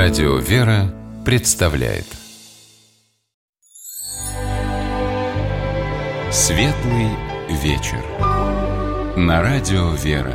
Радио «Вера» представляет Светлый вечер на Радио «Вера».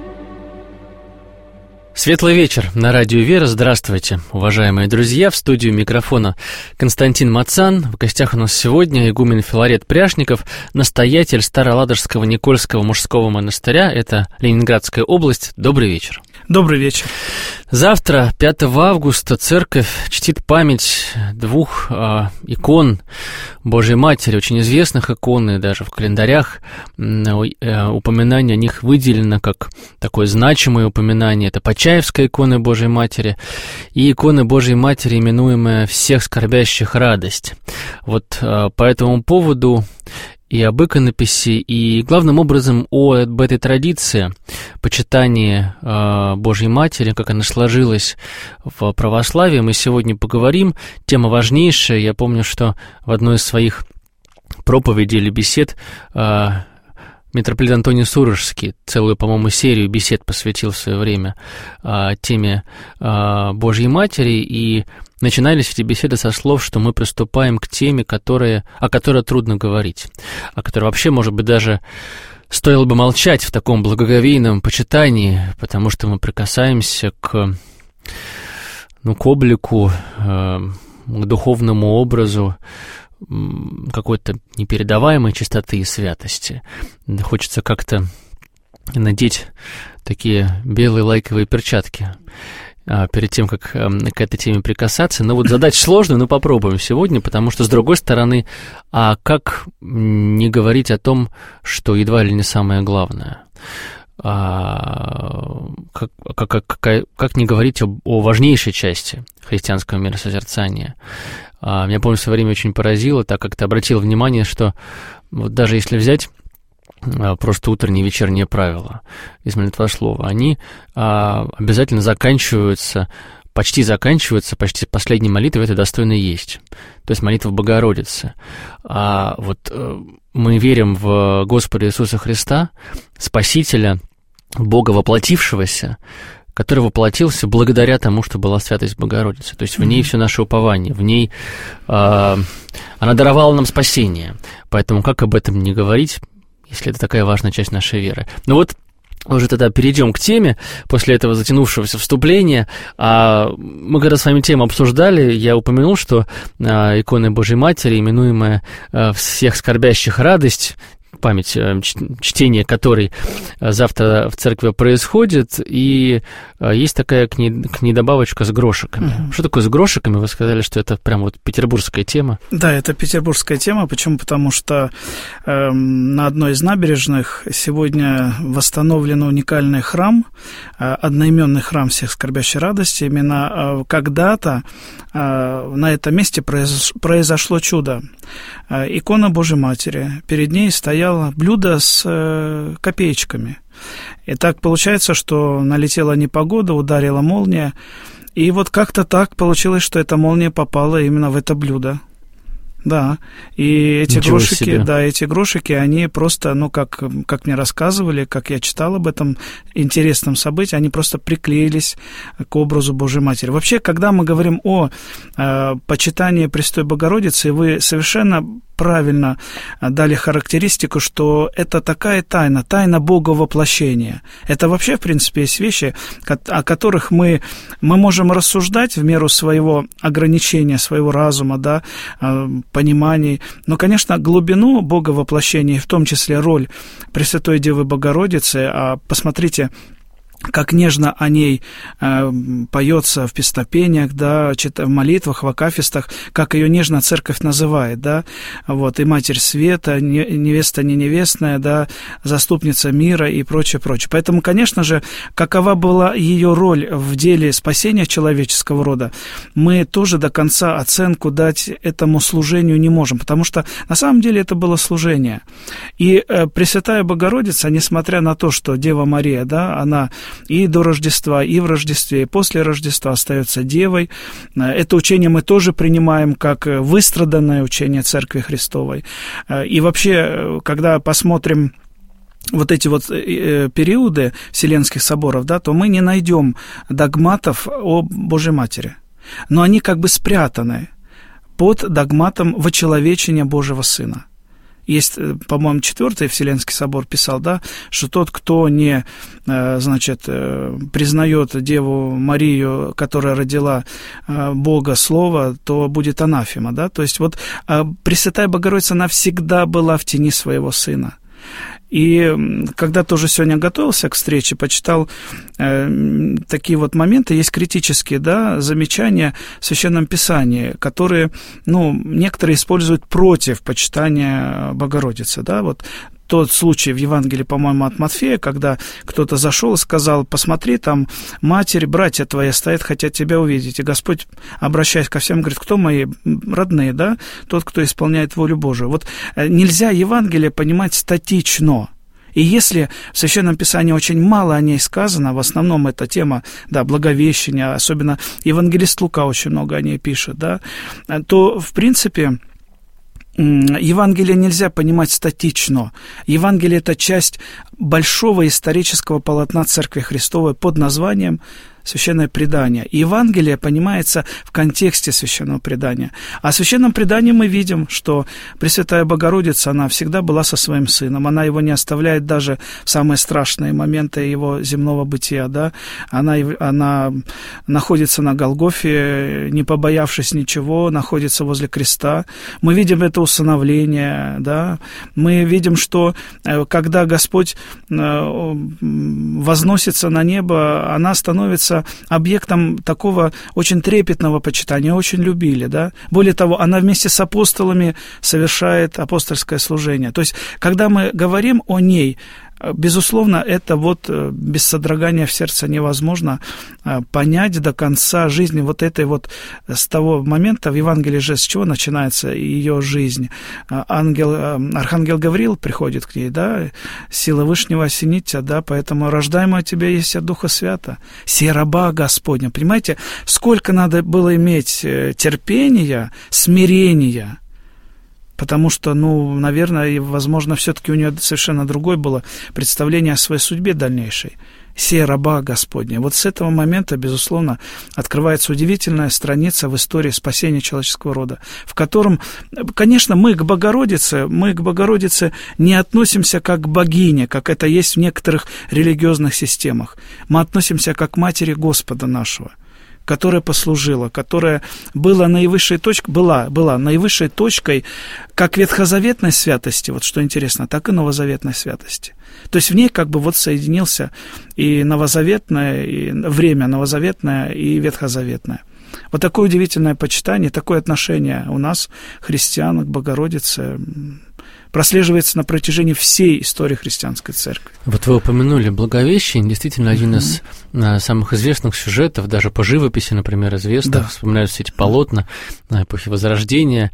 Светлый вечер на Радио «Вера». Здравствуйте, уважаемые друзья. В студию микрофона Константин Мацан. В гостях у нас сегодня игумен Филарет Пряшников, настоятель Староладожского Никольского мужского монастыря. Это Ленинградская область. Добрый вечер. Добрый вечер. Завтра, 5 августа, церковь чтит память двух икон Божьей Матери, очень известных икон, и даже в календарях упоминание о них выделено как такое значимое упоминание. Это Почаевская икона Божьей Матери и икона Божьей Матери, именуемая «Всех скорбящих радость». Вот по этому поводу и об иконописи, и главным образом об этой традиции почитания Божьей Матери, как она сложилась в православии, мы сегодня поговорим. Тема важнейшая. Я помню, что в одной из своих проповедей или бесед митрополит Антоний Сурожский целую, по-моему, серию бесед посвятил в свое время теме Божьей Матери, и начинались эти беседы со слов, что мы приступаем к теме, о которой трудно говорить, о которой вообще, может быть, даже стоило бы молчать в таком благоговейном почитании, потому что мы прикасаемся к облику, к духовному образу какой-то непередаваемой чистоты и святости. Хочется как-то надеть такие белые лайковые перчатки перед тем, как к этой теме прикасаться. Но вот задача сложная, но попробуем сегодня, потому что, с другой стороны, а как не говорить о том, что едва ли не самое главное? Как не говорить о важнейшей части христианского миросозерцания? Меня, помню, в свое время очень поразило, так как ты обратил внимание, что вот даже если взять просто утренние и вечерние правила из молитвослова, они обязательно почти последней молитвой, это достойно есть. То есть молитва Богородицы. Мы верим в Господа Иисуса Христа, Спасителя, Бога воплотившегося, который воплотился благодаря тому, что была святость Богородицы. То есть в ней все наше упование, в ней она даровала нам спасение. Поэтому как об этом не говорить, если это такая важная часть нашей веры? Ну вот, уже тогда перейдем к теме, после этого затянувшегося вступления. Мы когда с вами тему обсуждали, я упомянул, что икона Божьей Матери, именуемая «Всех скорбящих радость», память, чтение которой завтра в церкви происходит, и есть такая к ней добавочка с грошиками. Что такое с грошиками? Вы сказали, что это прям вот петербургская тема. Да, это петербургская тема. Почему? Потому что на одной из набережных сегодня восстановлен уникальный храм, одноименный храм Всех скорбящей радости. Именно когда-то на этом месте произошло чудо. Икона Божьей Матери, перед ней стояло блюдо с копеечками. И так получается, что налетела непогода, ударила молния, и вот как-то так получилось, что эта молния попала именно в это блюдо. Да, и эти грошики, они просто, как мне рассказывали, как я читал об этом интересном событии, они просто приклеились к образу Божьей Матери. Вообще, когда мы говорим о почитании Престой Богородицы, вы совершенно правильно дали характеристику, что это такая тайна Бога воплощения. Это вообще, в принципе, есть вещи, о которых мы можем рассуждать в меру своего ограничения, своего разума, да, пониманий. Но, конечно, глубину Бога воплощения, в том числе роль Пресвятой Девы Богородицы, посмотрите, как нежно о ней поется в песнопениях, да, в молитвах, в акафистах, как ее нежно церковь называет, да, вот, и Матерь Света, невеста не невестная, да, заступница мира и прочее. Поэтому, конечно же, какова была ее роль в деле спасения человеческого рода, мы тоже до конца оценку дать этому служению не можем, потому что на самом деле это было служение. И Пресвятая Богородица, несмотря на то, что Дева Мария, да, она и до Рождества, и в Рождестве, и после Рождества остается девой. Это учение мы тоже принимаем как выстраданное учение Церкви Христовой. И вообще, когда посмотрим вот эти вот периоды Вселенских соборов, да, то мы не найдем догматов о Божьей Матери. но они как бы спрятаны под догматом вочеловечения Божьего Сына. Есть, по-моему, 4-й Вселенский собор писал, да, что тот, кто не, признает Деву Марию, которая родила Бога Слова, то будет анафема, да. То есть вот Пресвятая Богородица, она всегда была в тени своего Сына. И когда тоже сегодня готовился к встрече, почитал такие вот моменты, есть критические, да, замечания в Священном Писании, которые, некоторые используют против почитания Богородицы, да, вот тот случай в Евангелии, по-моему, от Матфея, когда кто-то зашел и сказал: посмотри, там матерь, братья твои стоят, хотят тебя увидеть. И Господь, обращаясь ко всем, говорит: кто мои родные, да? Тот, кто исполняет волю Божию. Вот нельзя Евангелие понимать статично. И если в Священном Писании очень мало о ней сказано, в основном это тема, да, Благовещения, особенно евангелист Лука очень много о ней пишет, да, то, в принципе, Евангелие нельзя понимать статично. Евангелие – это часть большого исторического полотна Церкви Христовой под названием Священное предание. И Евангелие понимается в контексте Священного предания. А в Священном предании мы видим, что Пресвятая Богородица, она всегда была со своим Сыном. Она его не оставляет даже в самые страшные моменты его земного бытия. Да? Она находится на Голгофе, не побоявшись ничего, находится возле креста. Мы видим это усыновление. Да? Мы видим, что когда Господь возносится на небо, она становится объектом такого очень трепетного почитания, очень любили, да. Более того, она вместе с апостолами совершает апостольское служение. То есть, когда мы говорим о ней, безусловно, это вот без содрогания в сердце невозможно понять до конца жизни вот этой вот, с того момента в Евангелии же, с чего начинается ее жизнь. Архангел Гавриил приходит к ней, да, сила Вышнего осенит тебя, да, поэтому рождаемое от тебя есть от Духа Свята, се раба Господня. Понимаете, сколько надо было иметь терпения, смирения, потому что, наверное, возможно, все-таки у нее совершенно другое было представление о своей судьбе дальнейшей. «Се раба Господня». Вот с этого момента, безусловно, открывается удивительная страница в истории спасения человеческого рода, в котором, конечно, мы к Богородице не относимся как к богине, как это есть в некоторых религиозных системах. Мы относимся как к матери Господа нашего, которая послужила, которая была наивысшей точкой как ветхозаветной святости, вот что интересно, так и новозаветной святости. То есть в ней как бы вот соединился и новозаветное, и время новозаветное, и ветхозаветное. Вот такое удивительное почитание, такое отношение у нас, христиан, к Богородице, прослеживается на протяжении всей истории христианской церкви. Вот вы упомянули Благовещение, действительно один из самых известных сюжетов, даже по живописи, например, известных, да. Вспоминаются эти полотна эпохи Возрождения,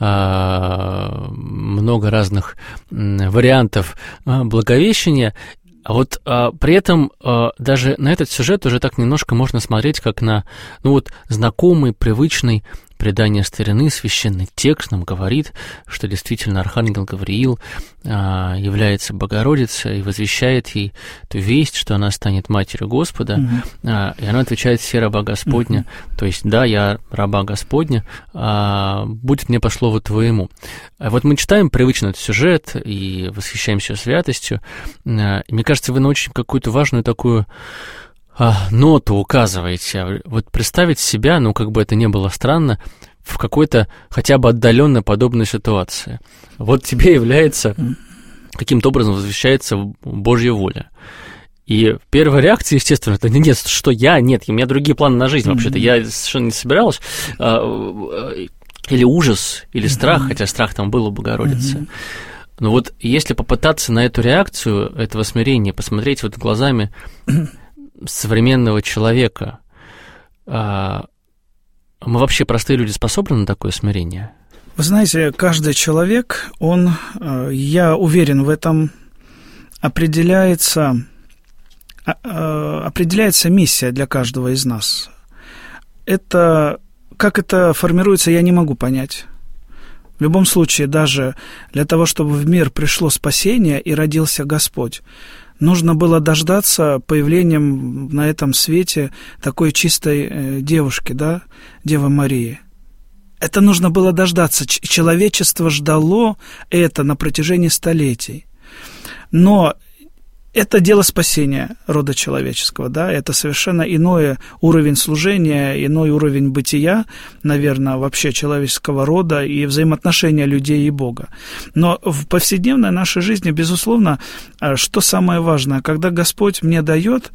много разных вариантов Благовещения. А вот при этом даже на этот сюжет уже так немножко можно смотреть, как на знакомый, привычный предание старины, священный текст нам говорит, что действительно Архангел Гавриил является Богородицей и возвещает ей ту весть, что она станет матерью Господа, и она отвечает: «Се раба Господня», то есть «Да, я раба Господня, будет мне по слову Твоему». Вот мы читаем привычно этот сюжет и восхищаемся святостью, и мне кажется, вы на очень какую-то важную такую ноту указываете. Вот представить себя, как бы это ни было странно, в какой-то хотя бы отдаленно подобной ситуации. Вот тебе является, каким-то образом возвещается Божья воля. И первая реакция, естественно, это нет, что нет, у меня другие планы на жизнь вообще-то, я совершенно не собиралась. Или ужас, или страх, хотя страх там был у Богородицы. Но вот если попытаться на эту реакцию, этого смирения, посмотреть вот глазами современного человека, мы вообще, простые люди, способны на такое смирение? Вы знаете, каждый человек, я уверен в этом, определяется миссия для каждого из нас. Как это формируется, я не могу понять. В любом случае, даже для того, чтобы в мир пришло спасение и родился Господь, нужно было дождаться появлением на этом свете такой чистой девушки, да, Девы Марии. Это нужно было дождаться. Человечество ждало это на протяжении столетий. Но это дело спасения рода человеческого, да, это совершенно иной уровень служения, иной уровень бытия, наверное, вообще человеческого рода и взаимоотношения людей и Бога. Но в повседневной нашей жизни, безусловно, что самое важное, когда Господь мне дает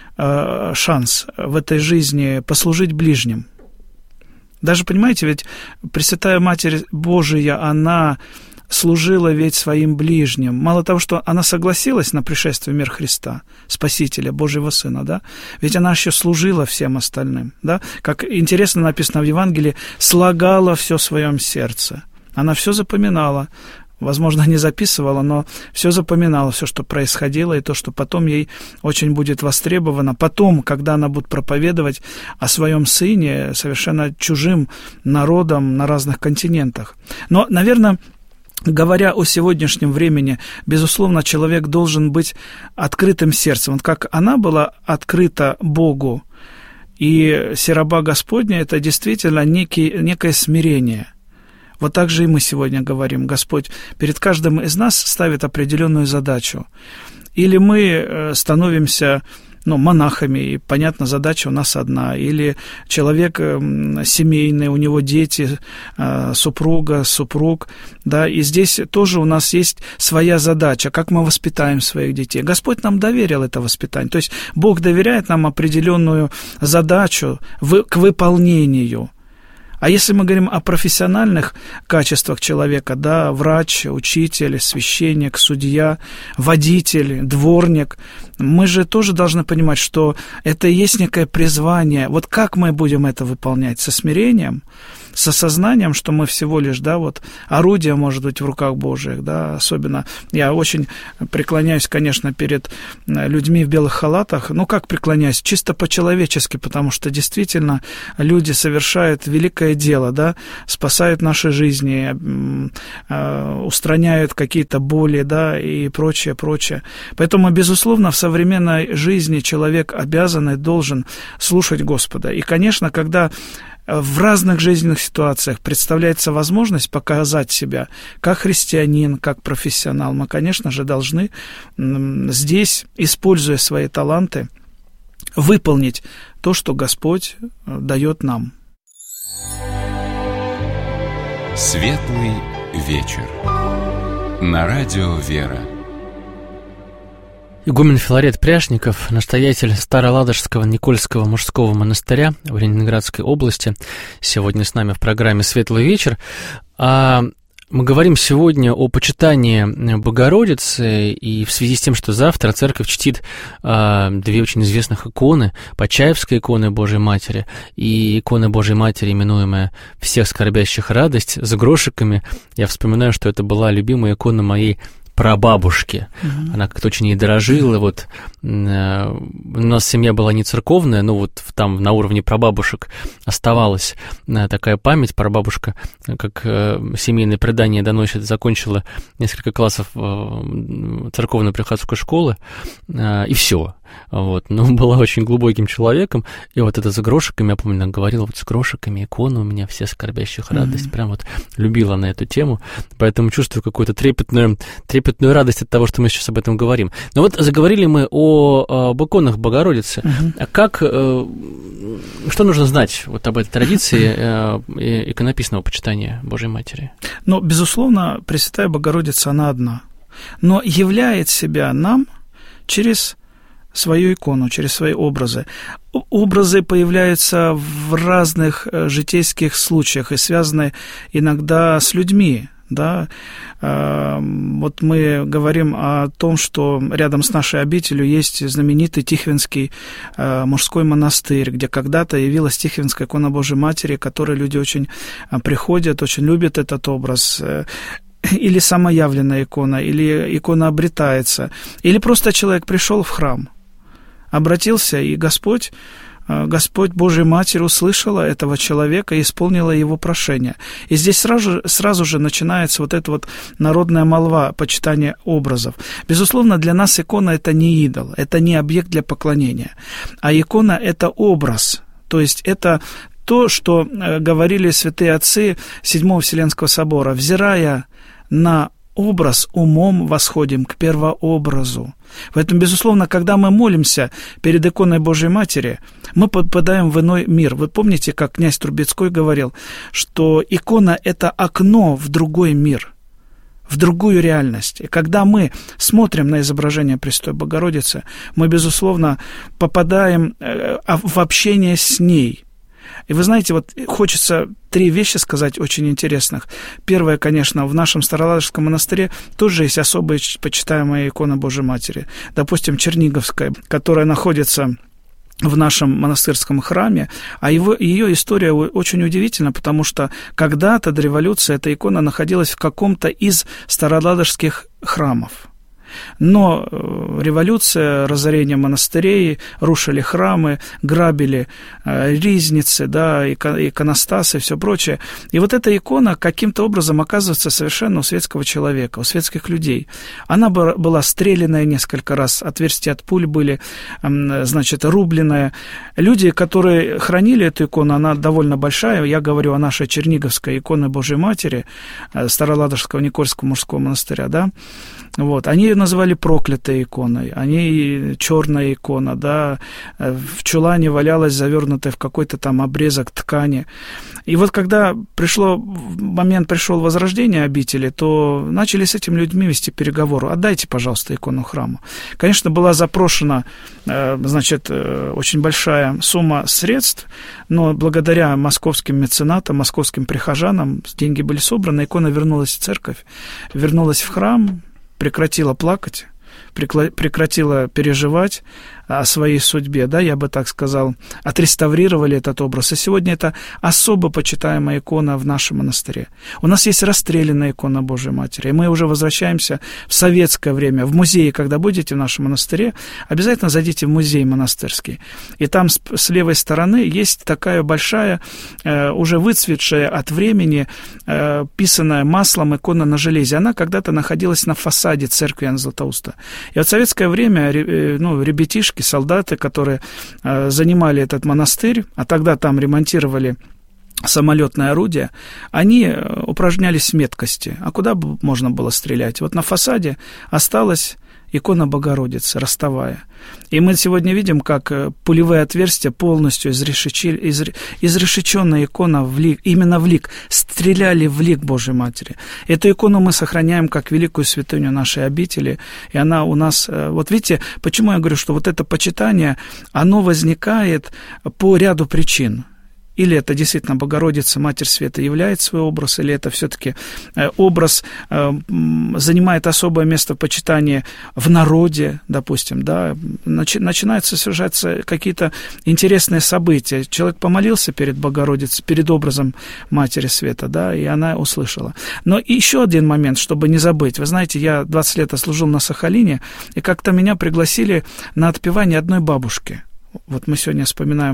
шанс в этой жизни послужить ближним. Даже, понимаете, ведь Пресвятая Матерь Божия, она служила ведь своим ближним. Мало того, что она согласилась на пришествие в мир Христа, Спасителя, Божьего Сына, да, ведь она еще служила всем остальным, да, как интересно написано в Евангелии, слагала все в своем сердце. Она все запоминала, возможно, не записывала, но все запоминала, все, что происходило, и то, что потом ей очень будет востребовано. Потом, когда она будет проповедовать о своем Сыне совершенно чужим народам на разных континентах. Но, наверное, говоря о сегодняшнем времени, безусловно, человек должен быть открытым сердцем. Вот как она была открыта Богу, и сераба Господня – это действительно некое смирение. Вот так же и мы сегодня говорим. Господь перед каждым из нас ставит определенную задачу. Или мы становимся монахами, и, понятно, задача у нас одна. Или человек семейный, у него дети, супруга, супруг, да, и здесь тоже у нас есть своя задача, как мы воспитаем своих детей. Господь нам доверил это воспитание, то есть Бог доверяет нам определенную задачу к выполнению. А если мы говорим о профессиональных качествах человека, да, врач, учитель, священник, судья, водитель, дворник, мы же тоже должны понимать, что это и есть некое призвание. Вот как мы будем это выполнять? Со смирением, с осознанием, что мы всего лишь, да, вот орудие может быть в руках Божьих, да, особенно я очень преклоняюсь, конечно, перед людьми в белых халатах, как преклоняюсь? Чисто по-человечески, потому что действительно люди совершают великое дело, да, спасают наши жизни, устраняют какие-то боли, да, и прочее. Поэтому, безусловно, в современной жизни человек обязан и должен слушать Господа. И, конечно, когда в разных жизненных ситуациях представляется возможность показать себя как христианин, как профессионал, мы, конечно же, должны здесь, используя свои таланты, выполнить то, что Господь дает нам. Светлый вечер. На радио «Вера». Игумен Филарет Пряшников, настоятель Староладожского Никольского мужского монастыря в Ленинградской области, сегодня с нами в программе «Светлый вечер». Мы говорим сегодня о почитании Богородицы, и в связи с тем, что завтра церковь чтит две очень известных иконы, Почаевская икона Божией Матери и икона Божией Матери, именуемая «Всех скорбящих радость», с грошиками. Я вспоминаю, что это была любимая икона моей прабабушки. Она как-то очень ей дорожила. Вот у нас семья была не церковная, но вот там на уровне прабабушек оставалась такая память. Прабабушка, как семейное предание доносит, закончила несколько классов церковно-приходской школы, и все. Вот. Но была очень глубоким человеком, и вот это с грошиками, я помню, она говорила, вот с грошиками икона у меня все скорбящих радость, прям вот любила на эту тему, поэтому чувствую какую-то трепетную радость от того, что мы сейчас об этом говорим. Но вот заговорили мы об иконах Богородицы. А как, что нужно знать вот об этой традиции иконописного почитания Божьей Матери? Безусловно, Пресвятая Богородица, она одна, но являет себя нам через свою икону, через свои образы. Образы появляются в разных житейских случаях и связаны иногда с людьми. Да? Вот мы говорим о том, что рядом с нашей обителью есть знаменитый Тихвинский мужской монастырь, где когда-то явилась Тихвинская икона Божией Матери, к которой люди очень приходят, очень любят этот образ. Или самоявленная икона, или икона обретается, или просто человек пришел в храм, обратился, и Господь Господь, Божья Матерь, услышала этого человека и исполнила его прошение. И здесь сразу же начинается вот эта вот народная молва, почитание образов. Безусловно, для нас икона – это не идол, это не объект для поклонения, а икона – это образ, то есть это то, что говорили святые отцы Седьмого Вселенского собора, взирая на образ, умом восходим к первообразу. Поэтому, безусловно, когда мы молимся перед иконой Божьей Матери, мы попадаем в иной мир. Вы помните, как князь Трубецкой говорил, что икона – это окно в другой мир, в другую реальность. И когда мы смотрим на изображение Пресвятой Богородицы, мы, безусловно, попадаем в общение с ней. И вы знаете, вот хочется 3 вещи сказать очень интересных. Первое, конечно, в нашем Староладожском монастыре тоже есть особая почитаемая икона Божьей Матери. Допустим, Черниговская, которая находится в нашем монастырском храме, а ее история очень удивительна, потому что когда-то до революции эта икона находилась в каком-то из староладожских храмов. Но революция, разорение монастырей, рушили храмы, грабили ризницы, да, иконостасы и все прочее. И вот эта икона каким-то образом оказывается совершенно у светского человека, у светских людей. Она была стреляная несколько раз, отверстия от пуль были, значит, рубленная. Люди, которые хранили эту икону, она довольно большая, я говорю о нашей Черниговской иконе Божьей Матери, Староладожского Никольского мужского монастыря, да, вот, они ее называли проклятой иконой, они черная икона, да, в чулане валялась завернутая в какой-то там обрезок ткани. И вот когда пришел возрождения обители, то начали с этими людьми вести переговоры. Отдайте, пожалуйста, икону храму. Конечно, была запрошена, значит, очень большая сумма средств, но благодаря московским меценатам, московским прихожанам деньги были собраны, икона вернулась в церковь, вернулась в храм, прекратила плакать, прекратила переживать о своей судьбе, да, я бы так сказал, отреставрировали этот образ. И сегодня это особо почитаемая икона в нашем монастыре. У нас есть расстрелянная икона Божьей Матери, и мы уже возвращаемся в советское время. В музее, когда будете в нашем монастыре, обязательно зайдите в музей монастырский. И там с левой стороны есть такая большая, уже выцветшая от времени, писанная маслом икона на железе. Она когда-то находилась на фасаде церкви Иоанна Златоуста. И вот в советское время, ребятишки, солдаты, которые занимали этот монастырь, а тогда там ремонтировали самолетное орудие, они упражнялись в меткости. А куда бы можно было стрелять? Вот на фасаде осталась икона Богородицы, ростовая. И мы сегодня видим, как пулевые отверстия полностью изрешеченная икона именно в лик, стреляли в лик Божьей Матери. Эту икону мы сохраняем как великую святыню нашей обители, и она у нас... Вот видите, почему я говорю, что вот это почитание, оно возникает по ряду причин. Или это действительно Богородица, Матерь Света, являет свой образ, или это все-таки образ занимает особое место почитания в народе, допустим, да, начинают совершаться какие-то интересные события. Человек помолился перед Богородицей, перед образом Матери Света, да, и она услышала. Но еще один момент, чтобы не забыть. Вы знаете, я 20 лет служил на Сахалине, и как-то меня пригласили на отпевание одной бабушки. Вот мы сегодня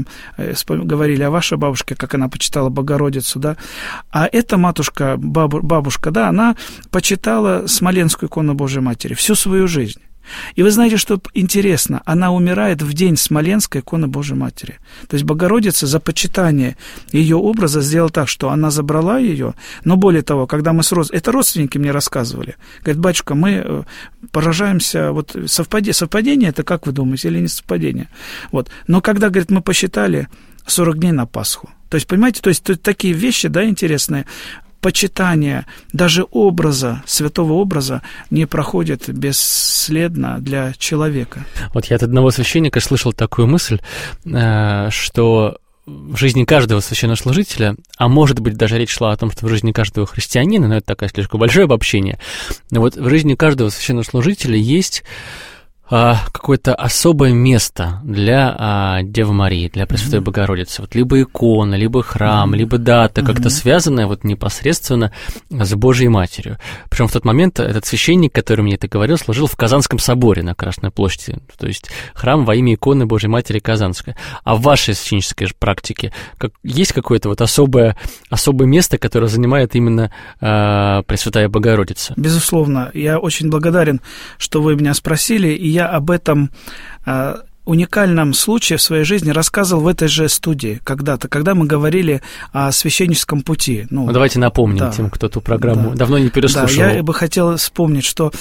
говорили о вашей бабушке, как она почитала Богородицу, да. А эта матушка, бабушка, да, она почитала Смоленскую икону Божьей Матери всю свою жизнь. И вы знаете, что интересно, она умирает в день Смоленской иконы Божьей Матери. То есть Богородица за почитание ее образа сделала так, что она забрала ее, но более того, когда мы это родственники мне рассказывали, говорят, батюшка, мы поражаемся, вот совпадение это, как вы думаете, или не совпадение? Вот. Но когда, говорит, мы посчитали 40 дней на Пасху. То есть, понимаете, то есть такие вещи, да, интересные, почитание даже образа, святого образа не проходит бесследно для человека. Вот я от одного священника слышал такую мысль, что в жизни каждого священнослужителя, а может быть, даже речь шла о том, что в жизни каждого христианина, но это такое слишком большое обобщение, но вот в жизни каждого священнослужителя есть какое-то особое место для Девы Марии, для Пресвятой Богородицы? Вот либо икона, либо храм, либо дата, как-то связанная вот непосредственно с Божьей Матерью. Причем в тот момент этот священник, который мне это говорил, служил в Казанском соборе на Красной площади, то есть храм во имя иконы Божьей Матери Казанской. А в вашей священнической практике есть какое-то вот особое место, которое занимает именно Пресвятая Богородица? Безусловно, я очень благодарен, что вы меня спросили, и я об этом уникальном случае в своей жизни рассказывал в этой же студии когда-то, когда мы говорили о священническом пути. Ну, давайте напомним тем, кто эту программу давно не переслушивал. Да, я бы хотел вспомнить, что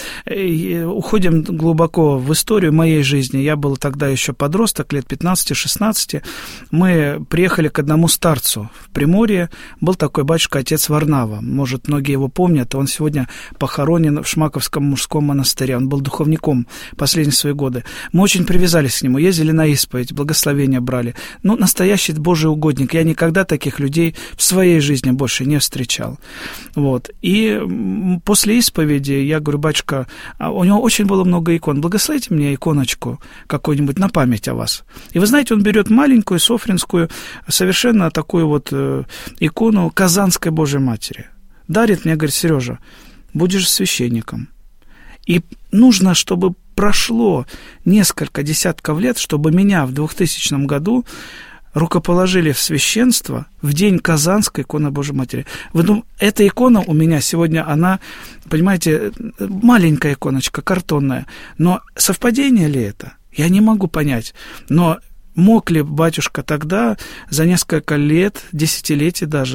уходим глубоко в историю моей жизни. Я был тогда еще подросток, лет 15-16. Мы приехали к одному старцу в Приморье. Был такой батюшка, отец Варнава. Может, многие его помнят. Он сегодня похоронен в Шмаковском мужском монастыре. Он был духовником последние свои годы. Мы очень привязались к нему. Ездили на исповедь, благословения брали. Ну, настоящий Божий угодник. Я никогда таких людей в своей жизни больше не встречал. Вот. И после исповеди я говорю: батюшка, у него очень было много икон. Благословите мне иконочку какую-нибудь на память о вас. И вы знаете, он берет маленькую, софринскую, совершенно такую вот икону Казанской Божьей Матери. Дарит мне, говорит: Сережа, будешь священником. И нужно, чтобы прошло несколько десятков лет, чтобы меня в 2000 году рукоположили в священство в день Казанской иконы Божьей Матери. Эта икона у меня сегодня, она, понимаете, маленькая иконочка, картонная. Но совпадение ли это? Я не могу понять. Но мог ли батюшка тогда за несколько лет, десятилетий даже,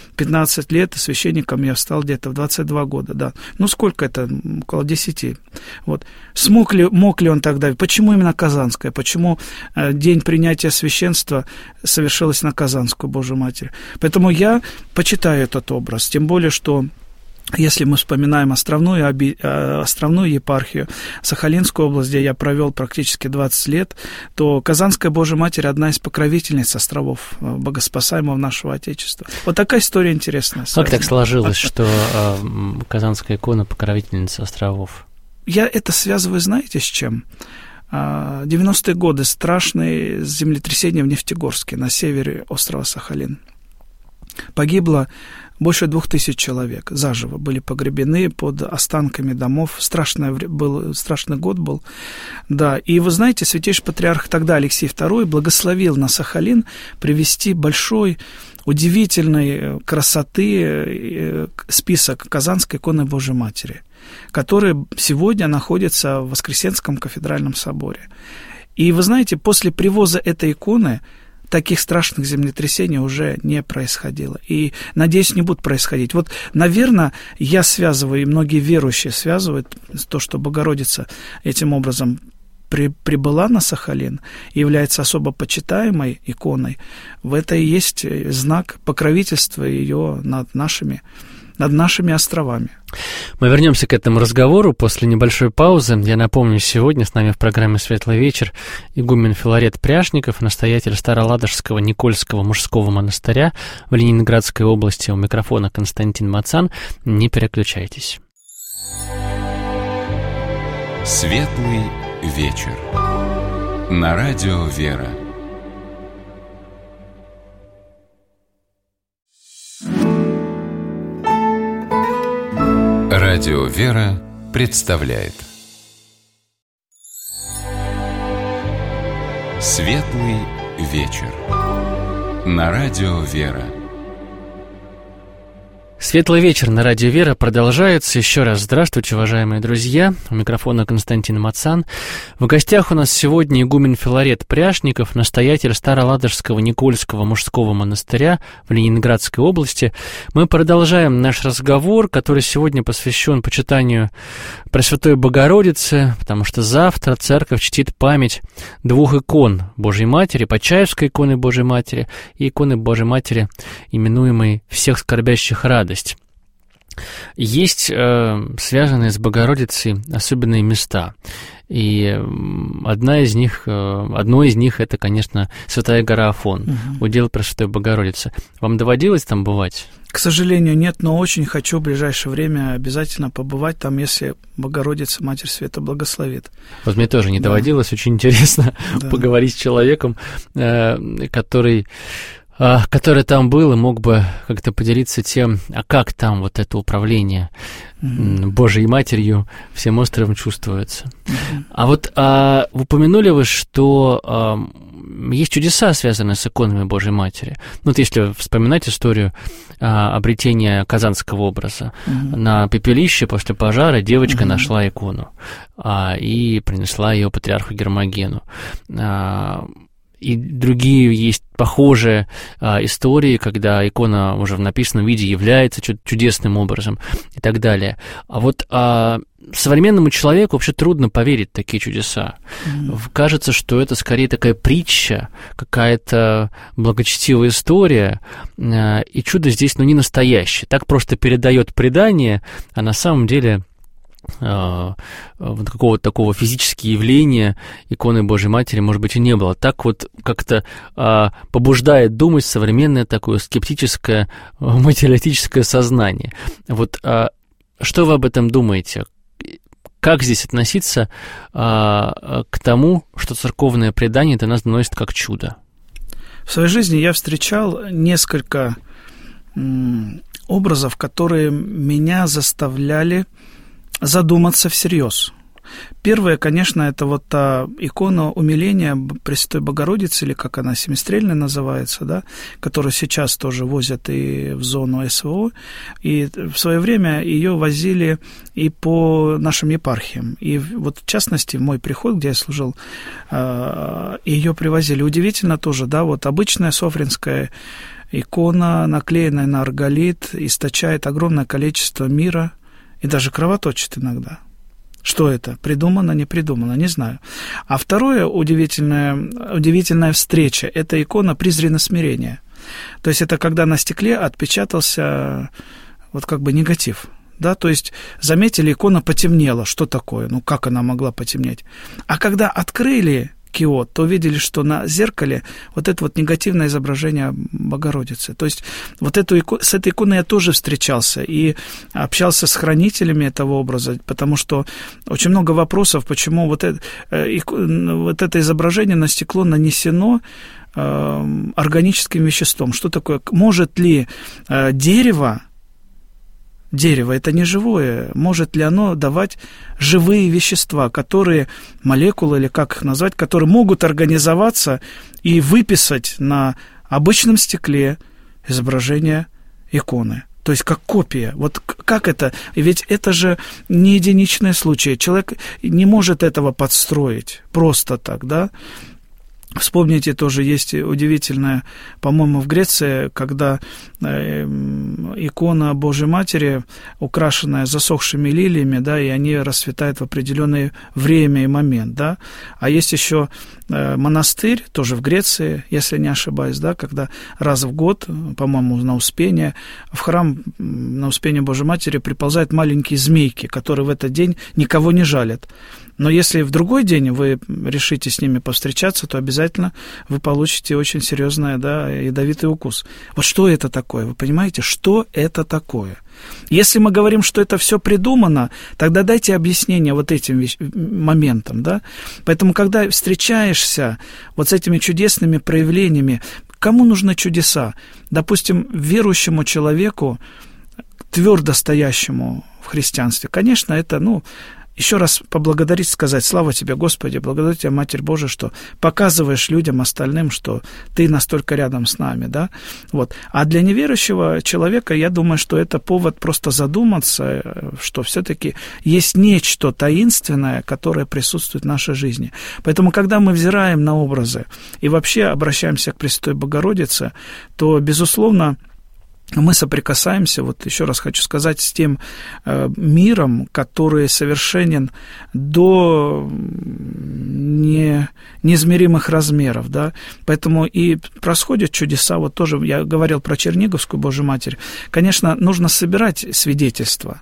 15 лет, священником я стал где-то в 22 года, Ну, сколько это? Около 10. Вот. Мог ли он тогда? Почему именно Казанская? Почему день принятия священства совершилось на Казанскую Божию Матерь? Поэтому я почитаю этот образ, тем более, что если мы вспоминаем островную епархию, Сахалинскую область, где я провел практически 20 лет, то Казанская Божья Матерь – одна из покровительниц островов богоспасаемого нашего Отечества. Вот такая история интересная. Как так сложилось, что Казанская икона – покровительница островов? Я это связываю, знаете, с чем? 90-е годы, страшные землетрясения в Нефтегорске, на севере острова Сахалин. Погибло больше 2000 человек, заживо были погребены под останками домов. Страшный год был. Да, и вы знаете, святейший патриарх тогда Алексей II благословил на Сахалин привести большой, удивительной красоты список Казанской иконы Божьей Матери, который сегодня находится в Воскресенском кафедральном соборе. И вы знаете, после привоза этой иконы таких страшных землетрясений уже не происходило. И, надеюсь, не будут происходить. Вот, наверное, я связываю, и многие верующие связывают то, что Богородица этим образом прибыла на Сахалин и является особо почитаемой иконой. В это и есть знак покровительства ее над нашими островами. Мы вернемся к этому разговору после небольшой паузы. Я напомню, сегодня с нами в программе «Светлый вечер» игумен Филарет Пряшников, настоятель Староладожского Никольского мужского монастыря в Ленинградской области. У микрофона Константин Мацан. Не переключайтесь. «Светлый вечер» на радио «Вера». Радио «Вера» представляет «Светлый вечер» на радио «Вера». Светлый вечер на радио «Вера» продолжается. Еще раз здравствуйте, уважаемые друзья. У микрофона Константин Мацан. В гостях у нас сегодня игумен Филарет Пряшников, настоятель Староладожского Никольского мужского монастыря в Ленинградской области. Мы продолжаем наш разговор, который сегодня посвящен почитанию Пресвятой Богородицы, потому что завтра церковь чтит память двух икон Божьей Матери, Почаевской иконы Божьей Матери и иконы Божьей Матери, именуемой «Всех скорбящих радость». Есть связанные с Богородицей особенные места. И одно из них это, конечно, Святая гора Афон, удел Пресвятой Богородицы. Вам доводилось там бывать? К сожалению, нет, но очень хочу в ближайшее время обязательно побывать там, если Богородица, Матерь Света, благословит. Вот мне тоже не доводилось, очень интересно поговорить с человеком, который там был и мог бы как-то поделиться тем, а как там вот это управление Божией Матерью всем островом чувствуется. А вот упомянули вы, что есть чудеса, связанные с иконами Божьей Матери. Ну, вот если вспоминать историю обретения казанского образа. На пепелище после пожара девочка нашла икону и принесла ее патриарху Гермогену. И другие есть похожие истории, когда икона уже в написанном виде является чудесным образом и так далее. А вот современному человеку вообще трудно поверить в такие чудеса. Кажется, что это скорее такая притча, какая-то благочестивая история, и чудо здесь, не настоящее. Так просто передает предание, а на самом деле вот какого-то такого физического явления иконы Божьей Матери, может быть, и не было. Так вот как-то побуждает думать современное такое скептическое материалистическое сознание. Вот что вы об этом думаете? Как здесь относиться к тому, что церковное предание до нас доносит как чудо? В своей жизни я встречал несколько образов, которые меня заставляли задуматься всерьез. Первое, конечно, это вот та икона умиления Пресвятой Богородицы, или как она, семистрельная называется, да, которую сейчас тоже возят и в зону СВО, и в свое время ее возили и по нашим епархиям. И вот в частности, в мой приход, где я служил, ее привозили. Удивительно тоже, да, вот обычная софринская икона, наклеенная на арголит, источает огромное количество мира, и даже кровоточит иногда. Что это? Придумано, не придумано? Не знаю. А второе, удивительная встреча, это икона призрена смирения. То есть это когда на стекле отпечатался вот как бы негатив. Да, то есть, заметили, икона потемнела. Что такое? Как она могла потемнеть? А когда открыли киот, то увидели, что на зеркале вот это вот негативное изображение Богородицы. То есть вот с этой иконой я тоже встречался и общался с хранителями этого образа, потому что очень много вопросов, почему вот это изображение на стекло нанесено органическим веществом. Что такое? Может ли дерево, это не живое, может ли оно давать живые вещества, которые, молекулы или как их назвать, которые могут организоваться и выписать на обычном стекле изображение иконы. То есть как копия. Вот как это? Ведь это же не единичные случаи. Человек не может этого подстроить просто так, да? Вспомните, тоже есть удивительное, по-моему, в Греции, когда икона Божьей Матери, украшенная засохшими лилиями, да, и они расцветают в определенное время и момент, да. А есть еще монастырь, тоже в Греции, если не ошибаюсь, да, когда раз в год, по-моему, на Успение, в храм на Успение Божьей Матери приползают маленькие змейки, которые в этот день никого не жалят. Но если в другой день вы решите с ними повстречаться, то обязательно вы получите очень серьезный, да, ядовитый укус. Вот что это такое? Вы понимаете, что это такое? Если мы говорим, что это все придумано, тогда дайте объяснение вот этим моментам, да? Поэтому, когда встречаешься вот с этими чудесными проявлениями, кому нужны чудеса? Допустим, верующему человеку, твердо стоящему в христианстве, конечно, это, еще раз поблагодарить, сказать: слава тебе, Господи, благодарю тебя, Матерь Божия, что показываешь людям остальным, что ты настолько рядом с нами, да, вот. А для неверующего человека, я думаю, что это повод просто задуматься, что все-таки есть нечто таинственное, которое присутствует в нашей жизни. Поэтому, когда мы взираем на образы и вообще обращаемся к Пресвятой Богородице, то, безусловно, мы соприкасаемся, вот еще раз хочу сказать, с тем миром, который совершенен до неизмеримых размеров, да, поэтому и происходят чудеса, вот тоже я говорил про Черниговскую Божию Матерь, конечно, нужно собирать свидетельства,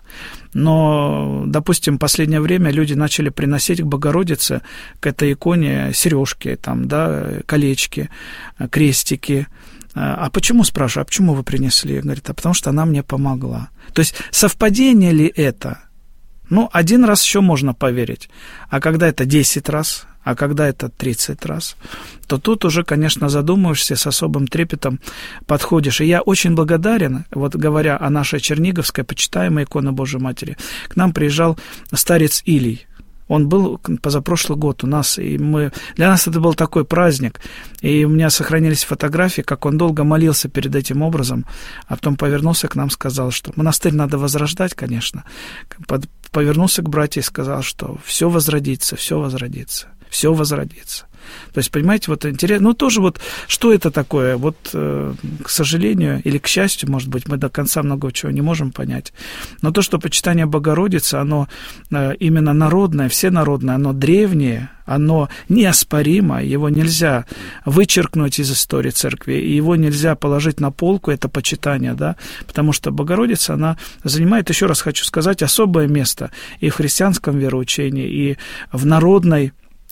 но, допустим, в последнее время люди начали приносить к Богородице, к этой иконе сережки, там, да, колечки, крестики. А почему, спрашиваю, а почему вы принесли? Говорит, а потому что она мне помогла. То есть совпадение ли это? Ну, один раз еще можно поверить, а когда это 10 раз, а когда это 30 раз, то тут уже, конечно, задумываешься, с особым трепетом подходишь. И я очень благодарен, вот говоря о нашей Черниговской почитаемой иконе Божией Матери, к нам приезжал старец Илий. Он был позапрошлый год у нас, и для нас это был такой праздник, и у меня сохранились фотографии, как он долго молился перед этим образом, а потом повернулся к нам, сказал, что монастырь надо возрождать, конечно, повернулся к братьям и сказал, что все возродится, все возродится, все возродится. То есть, понимаете, вот интересно, ну, тоже вот, что это такое, вот, к сожалению, или к счастью, может быть, мы до конца много чего не можем понять, но то, что почитание Богородицы, оно именно народное, всенародное, оно древнее, оно неоспоримо, его нельзя вычеркнуть из истории церкви, и его нельзя положить на полку, это почитание, да, потому что Богородица, она занимает, еще раз хочу сказать, особое место и в христианском вероучении, и в народной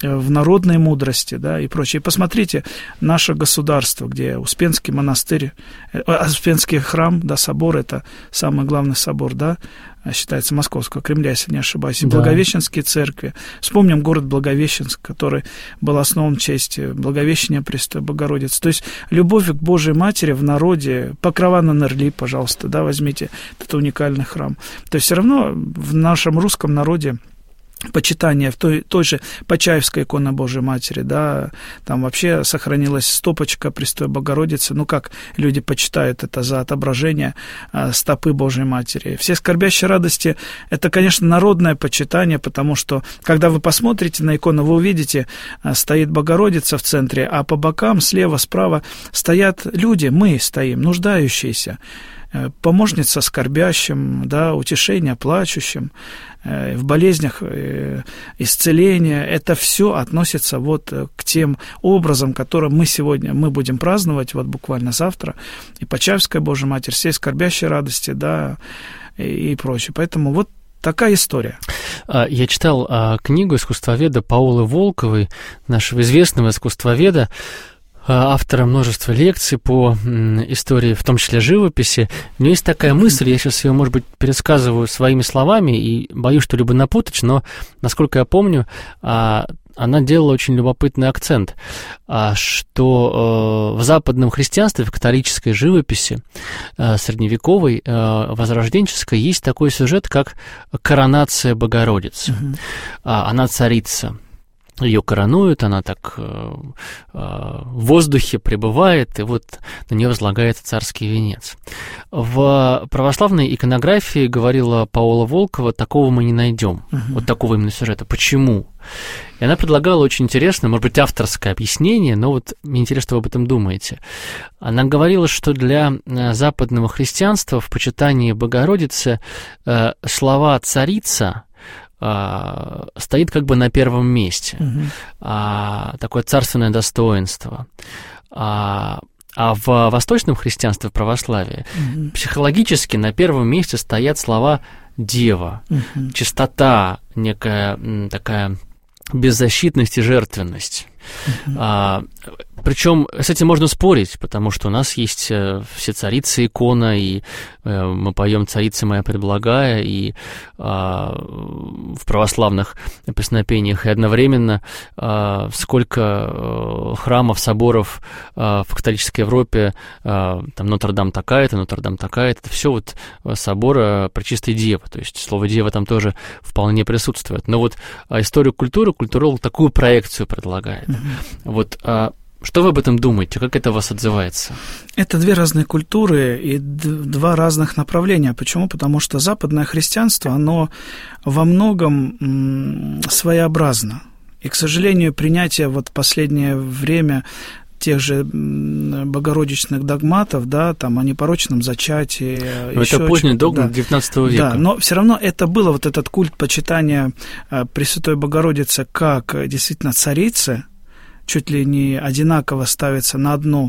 мудрости, да, и прочее. И посмотрите, наше государство, где Успенский монастырь, Успенский храм, да, собор, это самый главный собор, да, считается Московского Кремля, если не ошибаюсь, и да. Благовещенские церкви. Вспомним город Благовещенск, который был основан в честь Благовещения Престой Богородицы. То есть любовь к Божией Матери в народе, Покрова на Нерли, пожалуйста, да, возьмите, это уникальный храм. То есть все равно в нашем русском народе почитание в той же Почаевской иконе Божией Матери, да, там вообще сохранилась стопочка Престой Богородицы, ну, как люди почитают это за отображение стопы Божией Матери. Все скорбящие радости – это, конечно, народное почитание, потому что, когда вы посмотрите на икону, вы увидите, стоит Богородица в центре, а по бокам, слева, справа стоят люди, мы стоим, нуждающиеся, помощница скорбящим, да, утешение плачущим, в болезнях исцеление. Это все относится вот к тем образам, которым мы будем праздновать вот буквально завтра. И Почаевская Божия Матерь, все скорбящие радости, да, и прочее. Поэтому вот такая история. Я читал книгу искусствоведа Паолы Волковой, нашего известного искусствоведа, автора множества лекций по истории, в том числе живописи. У меня есть такая мысль, я сейчас ее, может быть, пересказываю своими словами и боюсь что-либо напутать, но, насколько я помню, она делала очень любопытный акцент, что в западном христианстве, в католической живописи, средневековой, возрожденческой, есть такой сюжет, как коронация Богородицы. Она царица. Ее коронуют, она так в воздухе пребывает, и вот на нее возлагается царский венец. В православной иконографии, говорила Паола Волкова, такого мы не найдем, вот такого именно сюжета. Почему? И она предлагала очень интересное, может быть, авторское объяснение, но вот мне интересно, что вы об этом думаете. Она говорила, что для западного христианства в почитании Богородицы слова «царица» стоит как бы на первом месте, такое царственное достоинство. А в восточном христианстве, в православии, психологически на первом месте стоят слова «дева», чистота, некая такая беззащитность и жертвенность. Причем с этим можно спорить, потому что у нас есть все царицы икона, и мы поем «Царица моя предблагая», и в православных песнопениях, и одновременно сколько храмов, соборов в католической Европе, там Нотр-Дам такая-то, Нотр-Дам такая-то, это все вот собора Пречистой Девы, то есть слово «дева» там тоже вполне присутствует. Но вот историю культуры, культуролог такую проекцию предлагает. Вот что вы об этом думаете? Как это у вас отзывается? Это две разные культуры и два разных направления. Почему? Потому что западное христианство, оно во многом своеобразно. И, к сожалению, принятие вот в последнее время тех же богородичных догматов, да, там, о непорочном зачатии. Это поздний догмат XIX века. Да, но все равно это было вот этот культ почитания Пресвятой Богородицы как действительно царицы, чуть ли не одинаково ставится на одно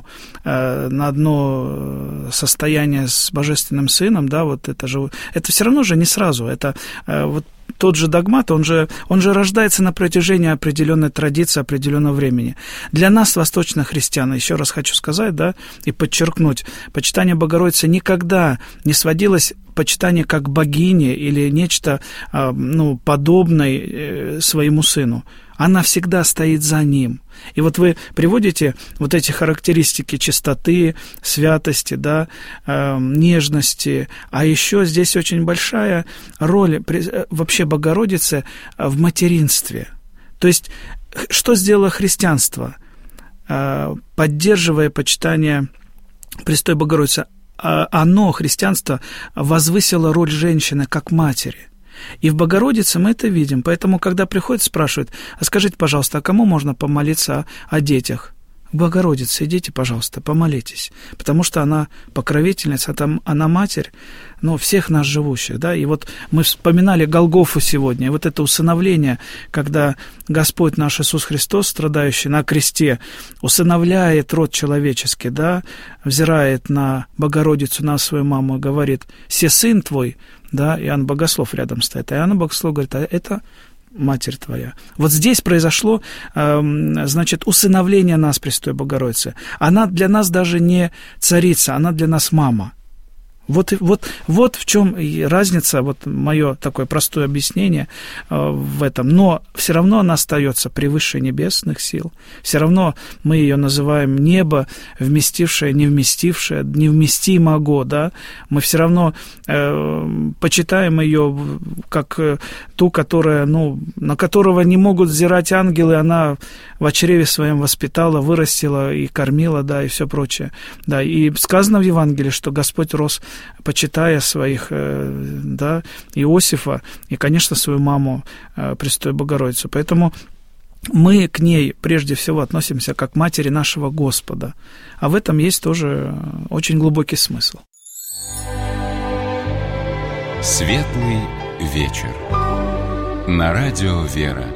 состояние с Божественным Сыном, да, вот это все равно же не сразу, это вот тот же догмат, он же рождается на протяжении определенной традиции, определенного времени. Для нас, восточных христиан, еще раз хочу сказать, да, и подчеркнуть, почитание Богородицы никогда не сводилось почитание как богини или нечто, подобное своему Сыну. Она всегда стоит за Ним. И вот вы приводите вот эти характеристики чистоты, святости, да, нежности, а еще здесь очень большая роль вообще Богородицы в материнстве. То есть, что сделало христианство, поддерживая почитание Пресвятой Богородицы? Христианство, возвысило роль женщины как матери. И в Богородице мы это видим. Поэтому, когда приходят, спрашивают: а скажите, пожалуйста, а кому можно помолиться о детях? К Богородице идите, пожалуйста, помолитесь. Потому что она покровительница, она матерь, всех нас живущих. Да? И вот мы вспоминали Голгофу сегодня. И вот это усыновление, когда Господь наш Иисус Христос, страдающий на кресте, усыновляет род человеческий, да, взирает на Богородицу, на свою маму, и говорит: «Се сын твой», да, Иоанн Богослов рядом стоит, а Иоанн Богослов говорит: а это матерь твоя. Вот здесь произошло, усыновление нас Пресвятой Богородицы. Она для нас даже не царица, она для нас мама. Вот в чем разница, вот мое такое простое объяснение в этом. Но все равно она остается превыше небесных сил. Все равно мы ее называем небо, вместившее, невместимого, да. Мы все равно почитаем ее как ту, которая, на которого не могут взирать ангелы, она в чреве своем воспитала, вырастила и кормила, да, и все прочее. Да, и сказано в Евангелии, что Господь рос, почитая своих, да, Иосифа и, конечно, свою маму Пресвятую Богородицу. Поэтому мы к ней прежде всего относимся как к матери нашего Господа. А в этом есть тоже очень глубокий смысл. Светлый вечер. На радио «Вера».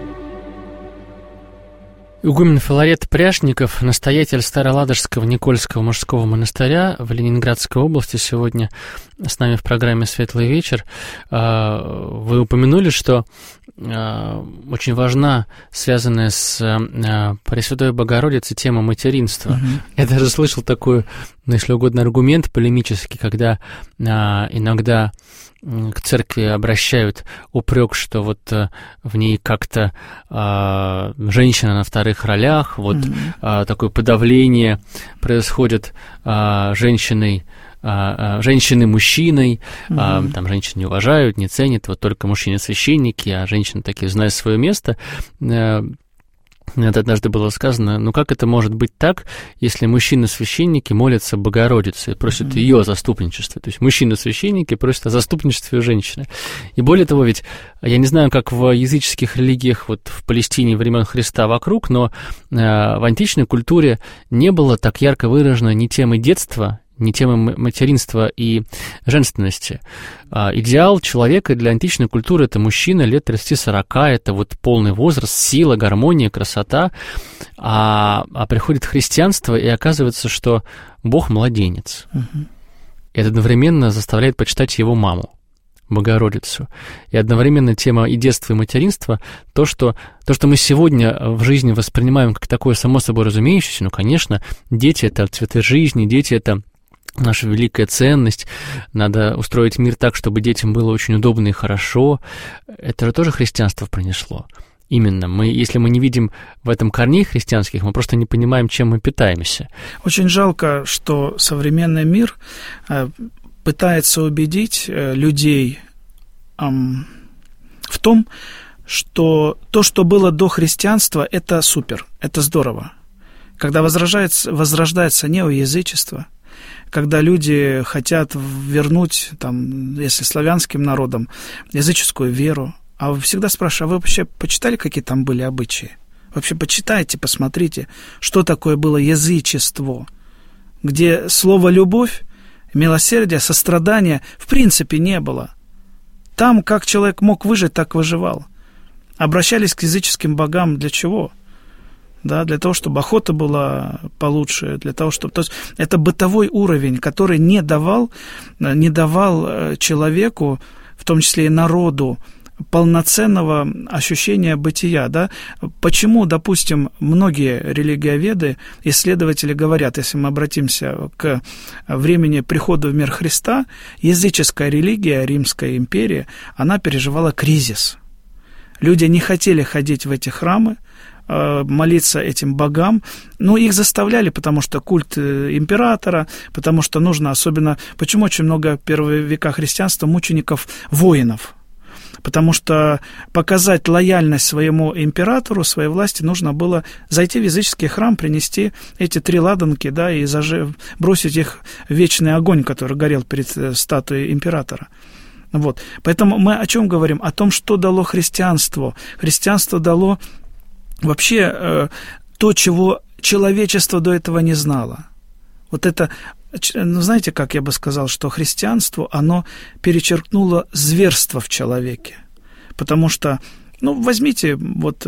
Игумен Филарет Пряшников, настоятель Староладожского Никольского мужского монастыря в Ленинградской области, сегодня с нами в программе «Светлый вечер». Вы упомянули, что очень важна связанная с Пресвятой Богородицей тема материнства. Я даже слышал такой, если угодно, аргумент полемический, когда иногда к церкви обращают упрек, что вот в ней как-то женщина на вторых ролях, вот такое подавление происходит женщиной мужчиной, там женщин не уважают, не ценят, вот только мужчины-священники, а женщины такие, зная свое место. Это однажды было сказано: как это может быть так, если мужчины-священники молятся Богородице и просят ее о заступничестве? То есть мужчины-священники просят о заступничестве женщины. И более того, ведь я не знаю, как в языческих религиях вот в Палестине времен Христа вокруг, но в античной культуре не было так ярко выражено ни темы детства, не темы материнства и женственности. Идеал человека для античной культуры — это мужчина лет 30-40, это вот полный возраст, сила, гармония, красота. А приходит христианство, и оказывается, что Бог младенец. И это одновременно заставляет почитать его маму, Богородицу. И одновременно тема и детства, и материнства, то, что мы сегодня в жизни воспринимаем как такое само собой разумеющееся, конечно, дети — это цветы жизни, дети — это наша великая ценность, надо устроить мир так, чтобы детям было очень удобно и хорошо. Это же тоже христианство принесло. Именно. Если мы не видим в этом корней христианских, мы просто не понимаем, чем мы питаемся. Очень жалко, что современный мир пытается убедить людей в том, что то, что было до христианства, это супер, это здорово. Когда возрождается неоязычество, когда люди хотят вернуть, если славянским народам, языческую веру. А вы всегда спрашиваете: а вы вообще почитали, какие там были обычаи? Вы Вообще почитайте, посмотрите, что такое было язычество, где слово «любовь», милосердие, сострадание в принципе не было. Там, как человек мог выжить, так выживал. Обращались к языческим богам для чего? Да, для того, чтобы охота была получше, для того, чтобы... То есть это бытовой уровень, который не давал человеку, в том числе и народу, полноценного ощущения бытия, да? Почему, допустим, многие религиоведы, исследователи говорят, если мы обратимся к времени прихода в мир Христа, языческая религия, Римская империя, она переживала кризис. Люди не хотели ходить в эти храмы, молиться этим богам, но их заставляли, потому что культ императора, потому что нужно особенно... Почему очень много в первые века христианства мучеников-воинов? Потому что показать лояльность своему императору, своей власти, нужно было зайти в языческий храм, принести эти 3 ладанки, да, и бросить их в вечный огонь, который горел перед статуей императора. Вот. Поэтому мы о чем говорим? О том, что дало христианство. Христианство дало вообще то, чего человечество до этого не знало. Вот это... Ну, знаете, как я бы сказал, что христианство, оно перечеркнуло зверство в человеке. Потому что, ну, возьмите вот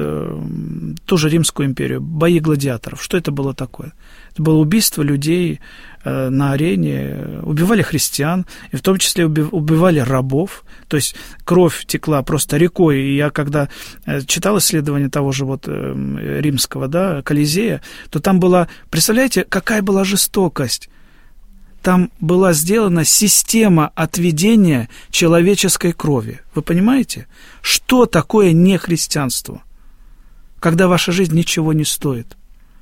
ту же Римскую империю, бои гладиаторов. Что это было такое? Это было убийство людей на арене, убивали христиан, и в том числе убивали рабов. То есть кровь текла просто рекой. И я когда читал исследование того же вот римского, да, Колизея, то там была, представляете, какая была жестокость? Там была сделана система отведения человеческой крови. Вы понимаете? Что такое нехристианство? Когда ваша жизнь ничего не стоит.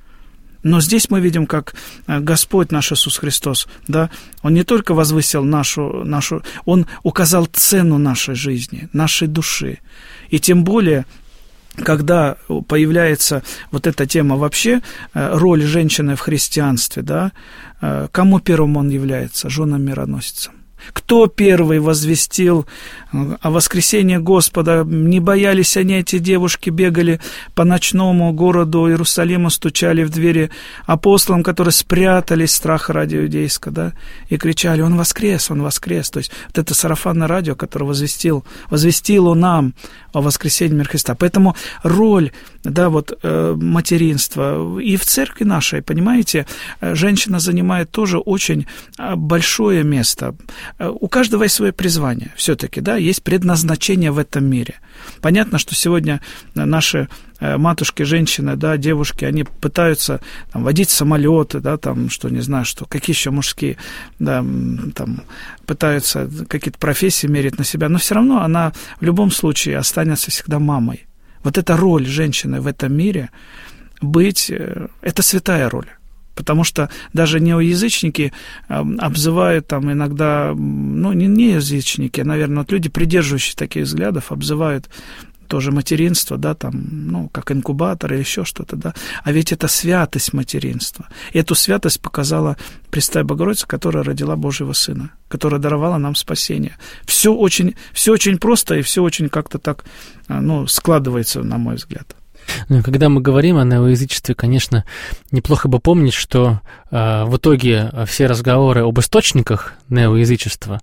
Но здесь мы видим, как Господь наш Иисус Христос, да, Он не только возвысил нашу, Он указал цену нашей жизни, нашей души. И тем более, когда появляется вот эта тема вообще, роль женщины в христианстве, да, кому первым он является? Женам-мироносицам. Кто первый возвестил о воскресении Господа? Не боялись они, эти девушки, бегали по ночному городу Иерусалима, стучали в двери апостолам, которые спрятались страха ради иудейского, да, и кричали: «Он воскрес, Он воскрес». То есть вот это сарафанное радио, которое возвестило нам о воскресении мира Христа. Поэтому роль, да, вот, материнства и в церкви нашей, понимаете, женщина занимает тоже очень большое место. У каждого есть свое призвание все-таки, да, есть предназначение в этом мире. Понятно, что сегодня наши матушки, женщины, да, девушки, они пытаются там водить самолеты, да, там, что, не знаю, что, какие еще мужские, да, там, пытаются какие-то профессии мерить на себя, но все равно она в любом случае останется всегда мамой. Вот эта роль женщины в этом мире быть, это святая роль. Потому что даже неоязычники обзывают там иногда, ну, не язычники, а, наверное, вот люди, придерживающие таких взглядов, обзывают тоже материнство, да, там, ну, как инкубатор или еще что-то, да. А ведь это святость материнства. И эту святость показала Пресвятая Богородица, которая родила Божьего Сына, которая даровала нам спасение. Все очень просто, и все очень как-то так, ну, складывается, на мой взгляд. Ну, когда мы говорим о неоязычестве, конечно, неплохо бы помнить, что в итоге все разговоры об источниках неоязычества,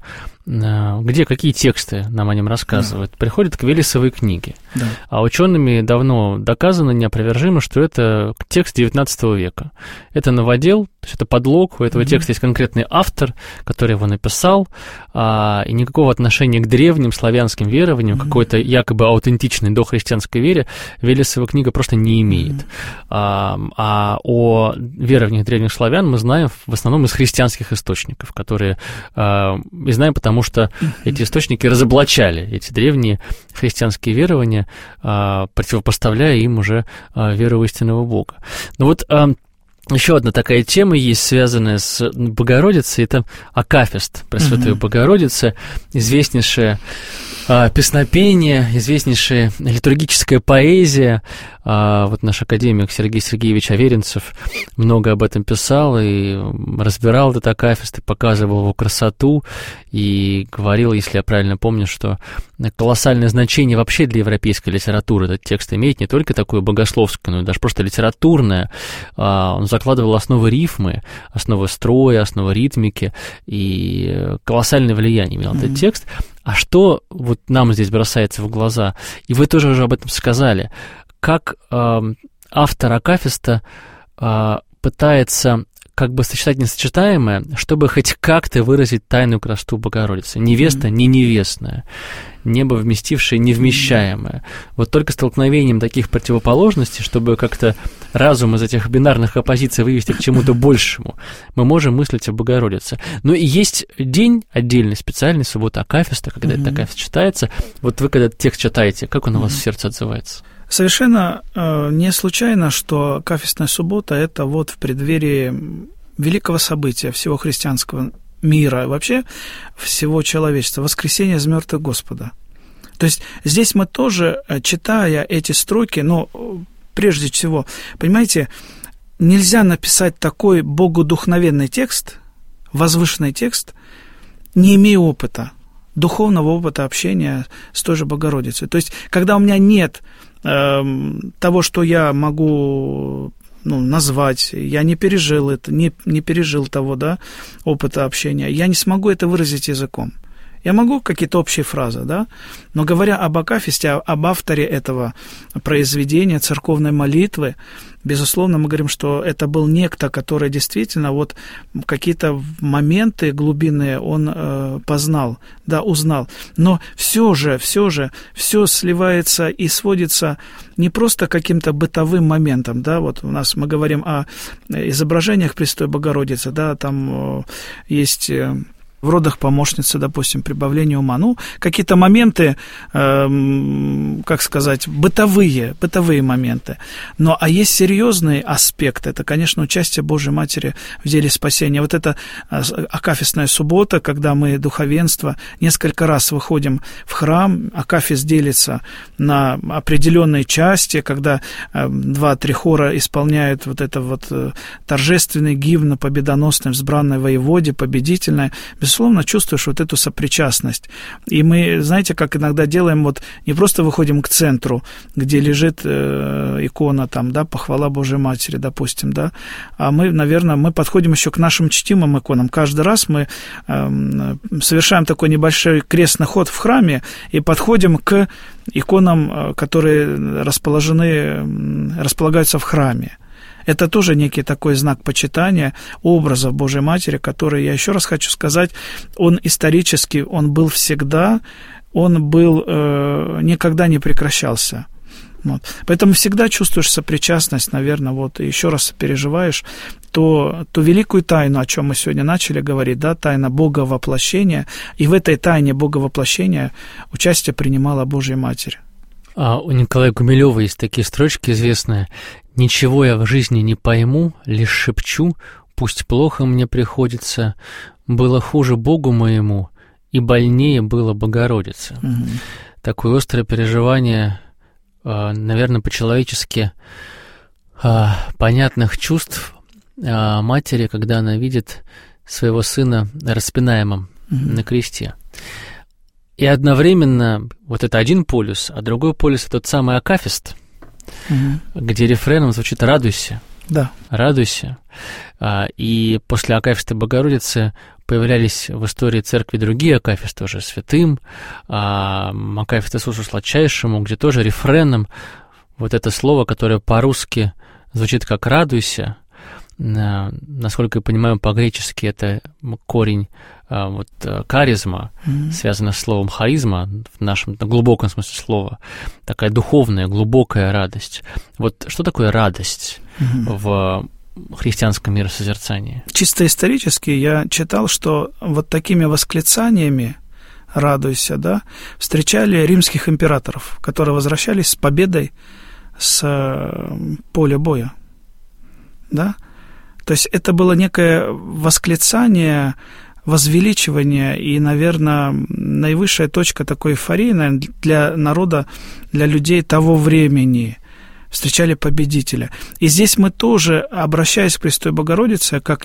где какие тексты нам о нем рассказывают, приходят к Велесовой книге. Да. А учеными давно доказано неопровержимо, что это текст XIX века. Это новодел, то есть это подлог, у этого текста есть конкретный автор, который его написал, и никакого отношения к древним славянским верованиям, какой-то якобы аутентичной дохристианской вере Велесова книга просто не имеет. А о верованиях древних славян мы знаем в основном из христианских источников, которые и знаем, потому что эти источники разоблачали эти древние христианские верования, противопоставляя им уже веру в истинного Бога. Но вот еще одна такая тема есть, связанная с Богородицей, это акафист Пресвятой Богородицы, известнейшее песнопение, известнейшая литургическая поэзия, Вот наш академик Сергей Сергеевич Аверинцев много об этом писал и разбирал этот акафист, и показывал его красоту, и говорил, если я правильно помню, что колоссальное значение вообще для европейской литературы этот текст имеет, не только такое богословское, но и даже просто литературное. Он закладывал основы рифмы, основы строя, основы ритмики, и колоссальное влияние имел этот текст. А что вот нам здесь бросается в глаза, и вы тоже уже об этом сказали, как автор акафиста пытается как бы сочетать несочетаемое, чтобы хоть как-то выразить тайную красоту Богородицы. Невеста не невестная, небо вместившее невмещаемое. Вот только столкновением таких противоположностей, чтобы как-то разум из этих бинарных оппозиций вывести к чему-то большему, мы можем мыслить о Богородице. Но и есть день отдельный, специальный, суббота акафиста, когда этот акафист читается. Вот вы, когда этот текст читаете, как он у вас в сердце отзывается? Совершенно не случайно, что акафистная суббота – это вот в преддверии великого события всего христианского мира, вообще всего человечества, воскресение из мертвых Господа. То есть здесь мы тоже, читая эти строки, прежде всего, понимаете, нельзя написать такой богодухновенный текст, возвышенный текст, не имея опыта, духовного опыта общения с той же Богородицей. То есть, когда у меня нет того, что я могу назвать, я не пережил это, не пережил того, опыта общения, я не смогу это выразить языком. Я могу какие-то общие фразы, но говоря об акафисте, об авторе этого произведения, церковной молитвы, безусловно, мы говорим, что это был некто, который действительно вот какие-то моменты глубинные он познал, узнал. Но все все сливается и сводится не просто к каким-то бытовым моментам, вот у нас мы говорим о изображениях Пресвятой Богородицы, там есть в родах помощницы, допустим, прибавление ума. Какие-то моменты, бытовые моменты. А есть серьезный аспект, это, конечно, участие Божьей Матери в деле спасения. Вот это акафистная суббота, когда мы, духовенство, несколько раз выходим в храм, акафист делится на определенные части, когда 2-3 хора исполняют вот это вот торжественный гимн победоносный, взбранной воеводе, победительное. Безусловно, чувствуешь вот эту сопричастность. И мы, знаете, как иногда делаем, не просто выходим к центру, где лежит икона, похвала Божьей Матери, допустим, а мы, наверное, мы подходим еще к нашим чтимым иконам. Каждый раз мы совершаем такой небольшой крестный ход в храме и подходим к иконам, которые располагаются в храме. Это тоже некий такой знак почитания образов Божьей Матери, который, я еще раз хочу сказать, он исторически, он был всегда, он был, никогда не прекращался. Поэтому всегда чувствуешь сопричастность, наверное, и еще раз переживаешь ту великую тайну, о чем мы сегодня начали говорить, тайна Боговоплощения, и в этой тайне Боговоплощения участие принимала Божья Матерь. У Николая Гумилева есть такие строчки известные: «Ничего я в жизни не пойму, лишь шепчу, пусть плохо мне приходится, было хуже Богу моему, и больнее было Богородице». Такое острое переживание, наверное, по-человечески понятных чувств матери, когда она видит своего сына распинаемым на кресте. И одновременно вот это один полюс, а другой полюс — это тот самый акафист, где рефреном звучит «радуйся». Да. «Радуйся». И после акафиста Богородицы появлялись в истории церкви другие акафисты уже святым, акафист Иисусу Сладчайшему, где тоже рефреном вот это слово, которое по-русски звучит как «радуйся», насколько я понимаю, по-гречески это корень каризма, связано с словом харизма, в нашем глубоком смысле слова, такая духовная, глубокая радость. Вот что такое радость в христианском миросозерцании? Чисто исторически я читал, что вот такими восклицаниями «радуйся», встречали римских императоров, которые возвращались с победой с поля боя. То есть это было некое восклицание, возвеличивание и, наверное, наивысшая точка такой эйфории, наверное, для народа, для людей того времени. встречали победителя. И здесь мы тоже, обращаясь к Пресвятой Богородице, как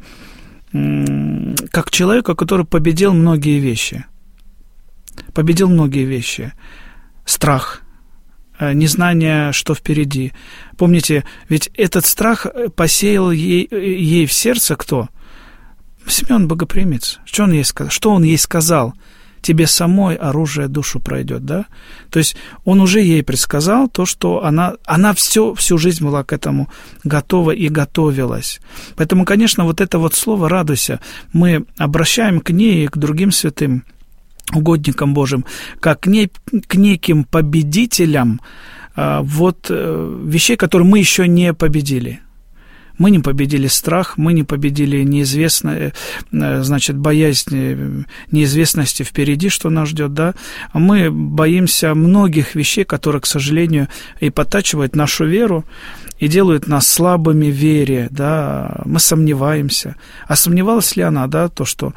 как человеку, который победил многие вещи. Победил многие вещи. Страх, незнание, что впереди. Помните, ведь этот страх посеял ей в сердце кто? Симеон Богоприимец. Что он ей сказал? Тебе самой оружие душу пройдет, да? То есть он уже ей предсказал то, что она всю жизнь была к этому готова и готовилась. Поэтому, конечно, вот это вот слово «радуйся» мы обращаем к ней и к другим святым угодникам Божьим, как к неким победителям вещей, которые мы еще не победили. Мы не победили страх, мы не победили неизвестное, боязнь неизвестности впереди, что нас ждет, да. Мы боимся многих вещей, которые, к сожалению, и подтачивают нашу веру, и делают нас слабыми в вере, да. Мы сомневаемся. А сомневалась ли она, да, то, что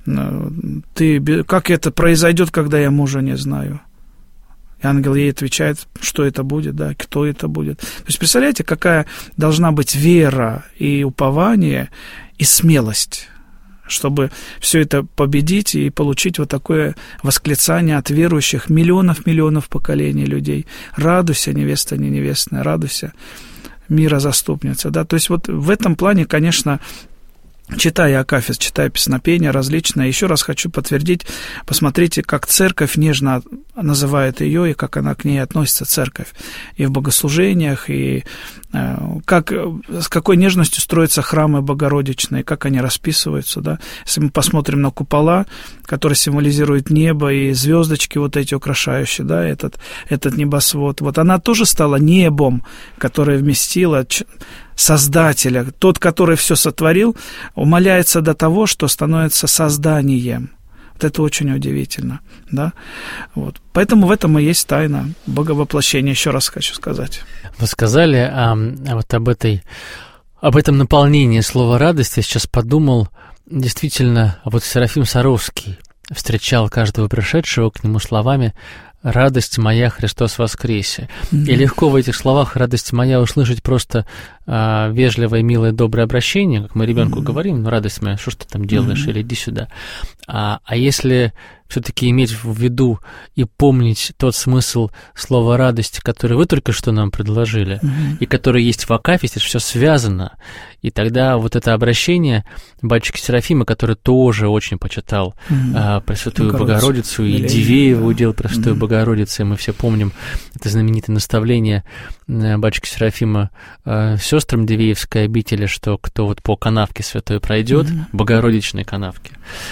как это произойдет, когда я мужа не знаю? И ангел ей отвечает, что это будет, да, кто это будет. То есть, представляете, какая должна быть вера и упование, и смелость, чтобы все это победить и получить вот такое восклицание от верующих миллионов поколений людей. Радуйся, невеста не невестная, радуйся, мира заступница, да. То есть, вот в этом плане, конечно, читая акафист, читая песнопения различные, еще раз хочу подтвердить, посмотрите, как церковь нежно называет ее, и как она к ней относится, церковь, и в богослужениях, и с какой нежностью строятся храмы богородичные, как они расписываются, да. Если мы посмотрим на купола, которые символизируют небо, и звездочки вот эти украшающие, да, этот небосвод, вот она тоже стала небом, которое вместило Создателя. Тот, который все сотворил, умаляется до того, что становится созданием. Вот это очень удивительно, да? Вот. Поэтому в этом и есть тайна боговоплощения, еще раз хочу сказать. Вы сказали вот об этом наполнении слова «радость». Я сейчас подумал, действительно, вот Серафим Саровский встречал каждого пришедшего к нему словами «Радость моя, Христос воскресе». Mm-hmm. И легко в этих словах «радость моя» услышать просто вежливое, милое, доброе обращение, как мы ребенку говорим, ну, радость моя, что ж ты там делаешь, или иди сюда. А если все-таки иметь в виду и помнить тот смысл слова «радость», который вы только что нам предложили, и который есть в акафисте, все связано, и тогда вот это обращение батюшки Серафима, который тоже очень почитал Пресвятую Богородицу, и Дивееву удел Пресвятую Богородицу, и мы все помним это знаменитое наставление батюшки Серафима сестрам Дивеевской обители, что кто вот по канавке святой пройдет, Богородичной канавке,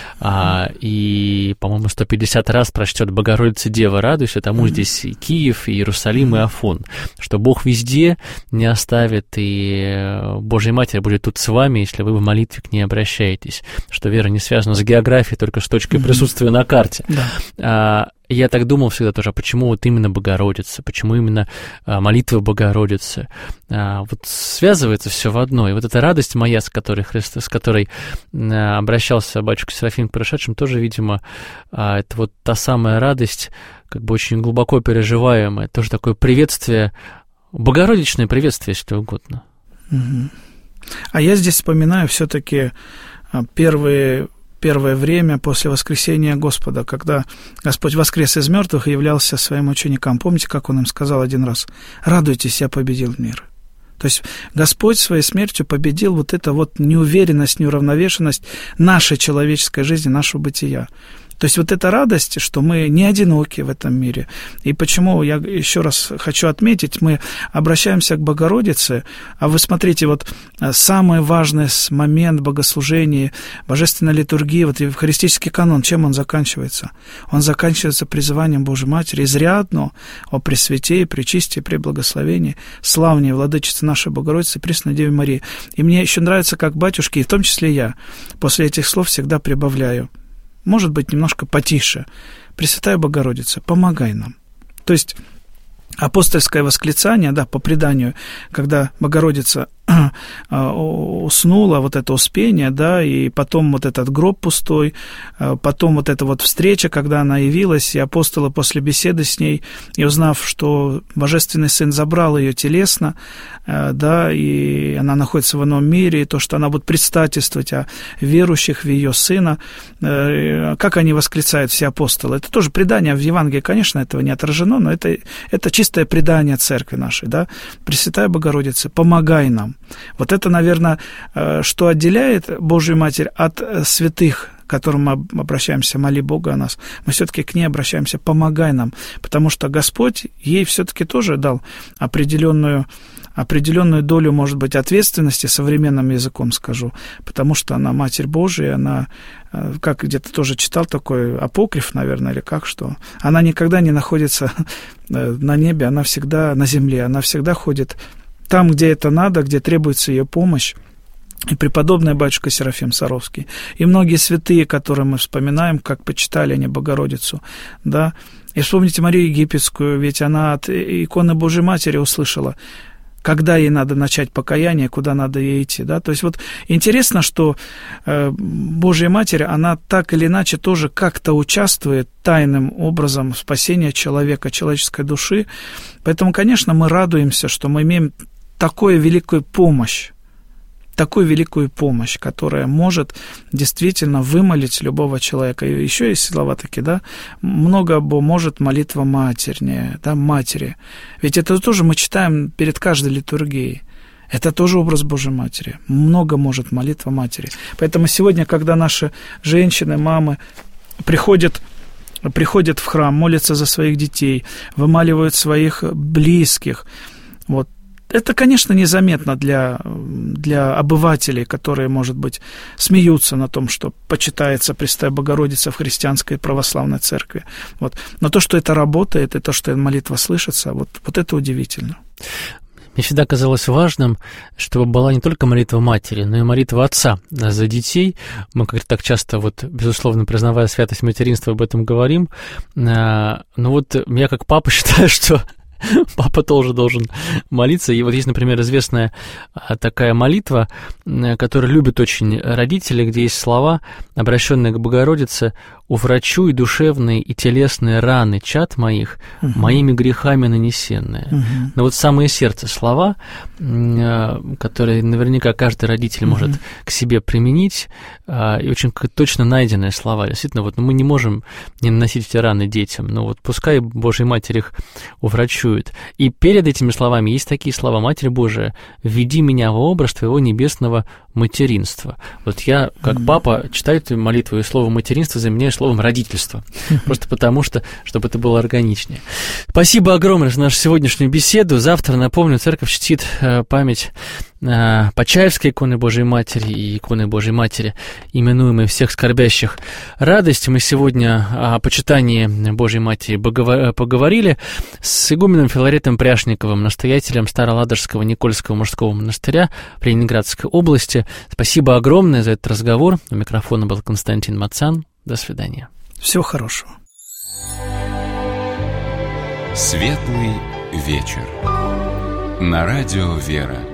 и, по-моему, 150 раз прочтет «Богородица Дева, радуйся», тому здесь и Киев, и Иерусалим, и Афон, что Бог везде не оставит, и Божья Матерь будет тут с вами, если вы в молитве к ней обращаетесь, что вера не связана с географией, только с точкой присутствия на карте. Я так думал всегда тоже, а почему вот именно Богородица, почему именно молитва Богородицы? Вот связывается все в одно. И вот эта радость моя, с которой обращался батюшка Серафим к пришедшим, тоже, видимо, это вот та самая радость, как бы очень глубоко переживаемая, тоже такое приветствие, богородичное приветствие, если угодно. А я здесь вспоминаю все-таки первое время после воскресения Господа, когда Господь воскрес из мертвых и являлся своим ученикам. Помните, как Он им сказал один раз? «Радуйтесь, я победил мир». То есть Господь своей смертью победил вот эту вот неуверенность, неуравновешенность нашей человеческой жизни, нашего бытия. То есть вот эта радость, что мы не одиноки в этом мире. И почему, я еще раз хочу отметить, мы обращаемся к Богородице, а вы смотрите, вот самый важный момент богослужения, божественной литургии, вот евхаристический канон, чем он заканчивается? Он заканчивается призыванием Божьей Матери изрядно о Пресвятее, Пречистии, Преблагословении, славней Владычице нашей Богородицы, Пресной Деве Марии. И мне еще нравится, как батюшки, и в том числе я, после этих слов всегда прибавляю, может быть, немножко потише: «Пресвятая Богородица, помогай нам». То есть апостольское восклицание, да, по преданию, когда Богородица уснула, вот это успение, да, и потом вот этот гроб пустой, потом вот эта вот встреча, когда она явилась, и апостолы после беседы с ней, и узнав, что Божественный Сын забрал ее телесно, да, и она находится в ином мире, и то, что она будет предстательствовать о верующих в ее Сына, как они восклицают, все апостолы. Это тоже предание в Евангелии, конечно, этого не отражено, но это чистое предание церкви нашей, да. Пресвятая Богородица, помогай нам. Вот это, наверное, что отделяет Божию Матерь от святых, к которым мы обращаемся, моли Бога о нас. Мы все-таки к ней обращаемся, помогай нам, потому что Господь ей все-таки тоже дал определенную долю, может быть, ответственности, современным языком скажу, потому что она Матерь Божия, она, как где-то тоже читал такой апокриф, наверное, или как что, она никогда не находится на небе, она всегда на земле, она всегда ходит там, где это надо, где требуется ее помощь. И преподобный батюшка Серафим Саровский, и многие святые, которые мы вспоминаем, как почитали они Богородицу, да. И вспомните Марию Египетскую, ведь она от иконы Божьей Матери услышала, когда ей надо начать покаяние, куда надо ей идти, да. То есть вот интересно, что Божья Матерь, она так или иначе тоже как-то участвует тайным образом в спасении человека, человеческой души. Поэтому, конечно, мы радуемся, что мы имеем такую великую помощь, которая может действительно вымолить любого человека. И еще есть слова такие, да, много может молитва матернее, да, матери. Ведь это тоже мы читаем перед каждой литургией. Это тоже образ Божьей Матери. Много может молитва матери. Поэтому сегодня, когда наши женщины, мамы приходят в храм, молятся за своих детей, вымаливают своих близких, вот, это, конечно, незаметно для обывателей, которые, может быть, смеются на том, что почитается Пресвятая Богородица в христианской православной церкви. Вот. Но то, что это работает, и то, что молитва слышится, вот это удивительно. Мне всегда казалось важным, чтобы была не только молитва матери, но и молитва отца за детей. Мы как-то так часто, вот, безусловно, признавая святость материнства, об этом говорим. Но вот я как папа считаю, что папа тоже должен молиться. И вот есть, например, известная такая молитва, которую любят очень родители, где есть слова, обращенные к Богородице: «Уврачуй душевные и телесные раны чад моих, моими грехами нанесенные». Но вот самое сердце слова, которые наверняка каждый родитель может к себе применить, и очень точно найденные слова. Действительно, вот мы не можем не наносить эти раны детям, но вот пускай Божья Матерь их уврачует. И перед этими словами есть такие слова: «Матерь Божия, введи меня в образ Твоего небесного материнства». Вот я, как папа, читаю эту молитву, и слово «материнство» заменяю словом «родительство». Просто потому что, чтобы это было органичнее. Спасибо огромное за нашу сегодняшнюю беседу. Завтра, напомню, церковь чтит память Почаевской иконы Божией Матери и иконы Божией Матери, именуемой всех скорбящих радость. Мы сегодня о почитании Божией Матери поговорили с игуменом Филаретом Пряшниковым, настоятелем Староладожского Никольского мужского монастыря в Ленинградской области. Спасибо огромное за этот разговор. У микрофона был Константин Мацан. До свидания. Всего хорошего. Светлый вечер. На радио «Вера».